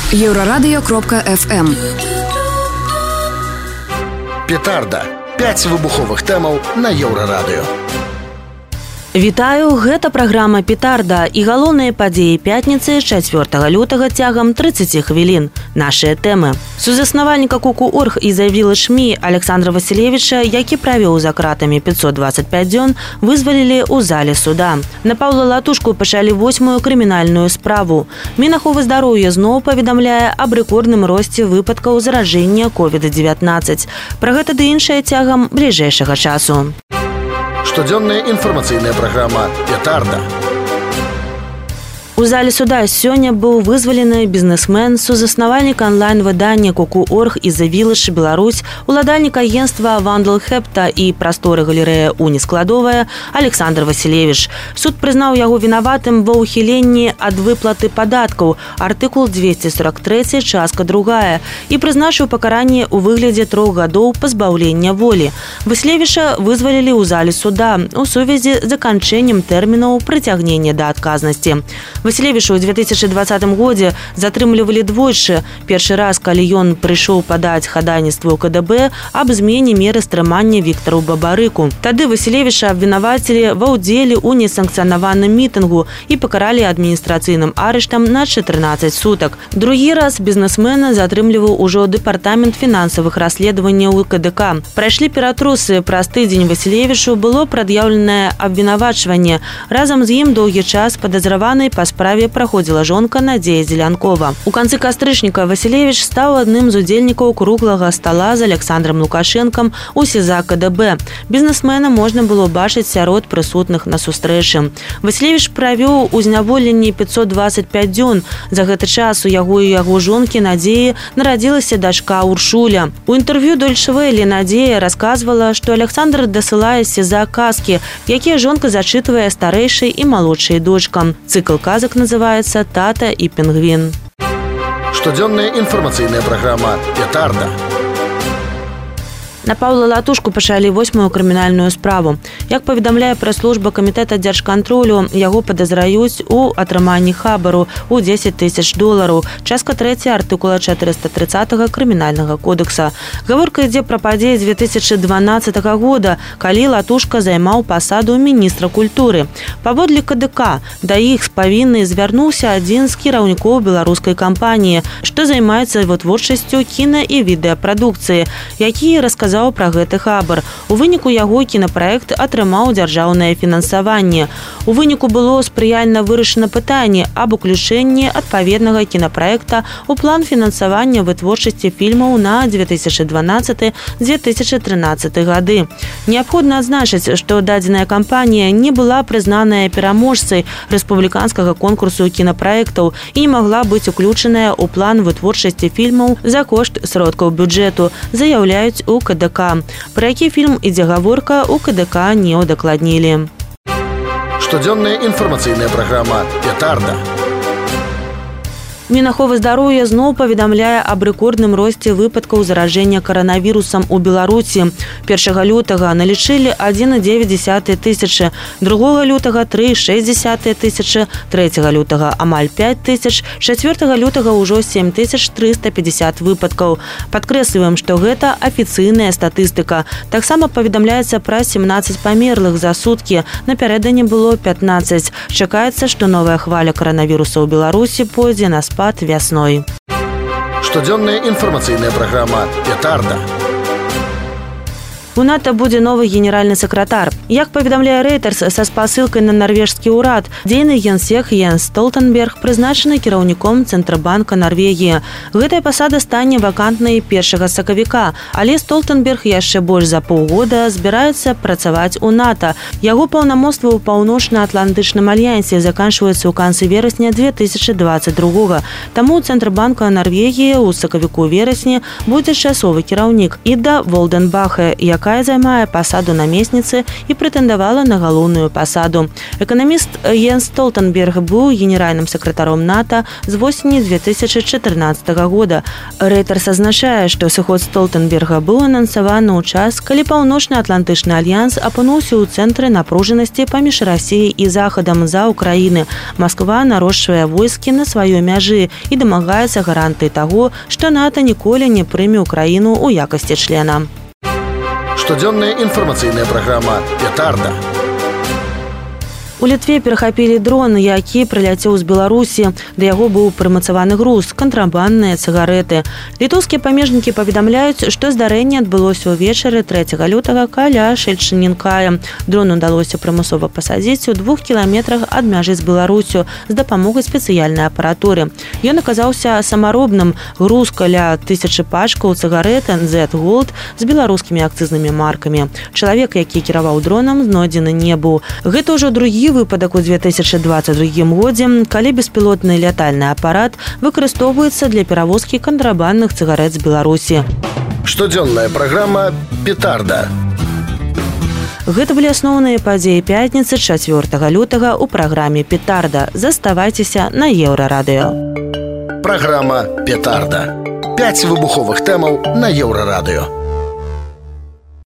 Еўрарадыё.FM. Петарда. 5 выбуховых тэмаў на Еўрарадыё. Вітаю, гэта праграма «Петарда» і галоўныя падзеі пятніцы 4 лютага цягам 30 хвілін. Нашыя тэмы. Сузаснавальніка Ку.Ку.Орг і заявіла ШМІ Александра Васілевіча, які правёў за кратамі 525 дзён, вызвалілі ў зале суда. На Паўла Латушку пачалі 8-ю крымінальную справу. Мінаховы здароўя зноў паведамляе аб рэкордным росце выпадкаў заражэння COVID-19. Пра гэта ды іншае цягам бліжэйшага часу. Штодзённая інфармацыйная праграма «Петарда». У зале суда сёння быў вызвалены бізнесмен, сузаснавальнік онлайн-выдання Ку.Ку.Орг і The Village Беларусь, уладальнік агенцтва Вандал Хепта і прасторы галерэя Уніскладовая Александр Васілевіч. Суд прызнаў яго вінаватым ва ўхіленні ад выплаты падаткаў, артыкул 243, частка 2, і прызначыў пакаранне ў выглядзе 3 гадоў пазбаўлення волі. Васілевіча вызвалілі ў зале суда у сувязі з заканчэннем тэрмінаў прыцягнення да адказнасці. Васілевіча ў 2020 годзе затрымлівалі двойчы. Першы раз, калі ён прыйшоў падаць хадайніцтва ў КДБ аб змене меры стрымання Віктару Бабарыку. Тады Васілевіча абвінавацілі ва ўдзеле ў несанкцыянаваным мітынгу і пакаралі адміністрацыйным арыштам на 14 сутак. Другі раз бізнесмена затрымліваў ужо дэпартамент фінансавых расследаванняў КДК. Прайшлі ператрусы. Праз тыдзень Васілевічу было прад'яўленае абвінавачванне. Разам з ім доўгі час падазраванай па справе праходзіла жонка Надзея Зелянкова. У канцы кастрычніка Васілевіч стаў адным з удзельнікаў круглага стала з Александром Лукашэнкам у СІЗА КДБ. Бізнесмена можна было бачыць сярод прысутных на сустрэчы. Васілевіч правёў у зняволенні 525 дзён. За гэты час у яго і яго жонкі Надзеі нарадзілася дачка Уршуля. У інтэрв'ю Deutsche Welle Надзея расказвала, што Александр дасылае з СІЗА казкі, якія жонка зачытвае старэйшай і малодшай дочкам. Цыкл казак называецца «Тата і пінгвін». Штодзённая інфармацыйная праграма «Петарда». На Паўла Латушку пачалі 8-ю крымінальную справу. Як паведамляе прэс-служба камітэта дзяржкантролю, яго падазраюць у атрыманні хабару ў $10 000, частка 3 артыкула 430 крымінальнага кодекса. Гаворка ідзе пра падзеі 2012 года, калі Латушка займаў пасаду міністра культуры. Паводле КДК да іх павінны звярнуўся адзін з кіраўнікоў беларускай кампаніі, што займаецца вытворчасцю кіна і відэапрадукцыі, які расказаў пра гэты хабар. У выніку яго кінапраект атрымаў дзяржаўнае фінансаванне. У выніку было спрыяльна вырашана пытанне аб уключэнні адпаведнага кінапраекта ў план фінансавання вытворчасці фільмаў на 2012-2013 гады. Неабходна адзначыць, што дадзеная кампанія не была прызнаная пераможцай рэспубліканскага конкурсу кінапраектаў і не магла быць уключаная ў план вытворчасці фільмаў за кошт сродкаў бюджэту, заяўляюць у КДК. Пра які фільм ідзе гаворка, у КДК не ўдакладнілі. Штодзённая інфармацыйная праграма «Петарда». Мінаховы здароўя зноў паведамляе аб рэкордным росце выпадкаў заражэння каранавірусам у Беларусі. 1 лютага налічылі 1,9 тысячы, 2 лютага 3,6 тысячы, 3 лютага амаль 5 тысяч, 4 лютага ўжо 7350 выпадкаў. Падкрэсліваем, што гэта афіцыйная статыстыка. Таксама паведамляецца пра 17 памерлых за суткі. Напярэдадні было 15. Чакаецца, што новая хваля каранавіруса ў Беларусі пойдзе на спад вясной. Штодзённая інфармацыйная праграма «Петарда». У НАТО будзе новы генеральны сакратар. Як паведамляе Reuters са спасылкай на нарвежскі ўрад, дзейны генсек Йенс Столтенберг прызначаны кіраўніком Цэнтрабанка Нарвегіі. Гэтая пасада стане вакантнай 1 сакавіка, але Столтенберг яшчэ больш за паўгода збіраецца працаваць у НАТО. Яго паўнамоцтвы ў Паўночна-Атлантычным альянсе заканчваюцца ў канцы верасня 2022. Таму Цэнтрабанка Нарвегіі ў сакавіку-верасні будзе часовы кіраўнік Іда Волденбахе, як якая займае пасаду намесніцы і прэтэндавала на галоўную пасаду. Эканаміст Йенс Столтенберг быў генеральным сакратаром НАТО з восені 2014 года. Рэйтарс азначае, што сыход Столтенберга быў анансаваны ў час, калі Паўночна-Атлантычны альянс апынуўся ў цэнтры напружанасці паміж Расіяй і Захадам за Украіны. Масква нарошчвае войскі на сваёй мяжы і дамагаецца гарантыі таго, што НАТО ніколі не прыме Украіну ў якасці члена. Штодзённая інфармацыйная праграма «Петарда». У Літве перахапілі дрон, які прыляцеў з Беларусі. Да яго быў прымацаваны груз – кантрабандныя цыгарэты. Літоўскія памежнікі паведамляюць, што здарэнне адбылося ўвечары 3 лютага каля Шельчынінкая. Дрон удалося прымусова пасадзіць у 2 кіламетрах ад мяжы з Беларусю з дапамогай спецыяльнай апаратуры. Ён аказаўся самаробным. Груз каля 1000 пачкаў цыгарэт NZ Gold з беларускімі акцызнымі маркамі. Чалавек, які кіраваў дронам, знойдзены не быў. Гэта ўжо другі выпадак у 2022 годзе, калі беспілотны лятальны апарат выкарыстоўваецца для перавозкі кантрабандных цыгарэт з Беларусі. Штодзённая праграма «Петарда». Гэта былі асноўныя падзеі пятніцы 4 лютага ў праграме «Петарда». Заставайцеся на Еўрарадыё. Праграма «Петарда». 5 выбуховых тэмаў на Еўрарадыё.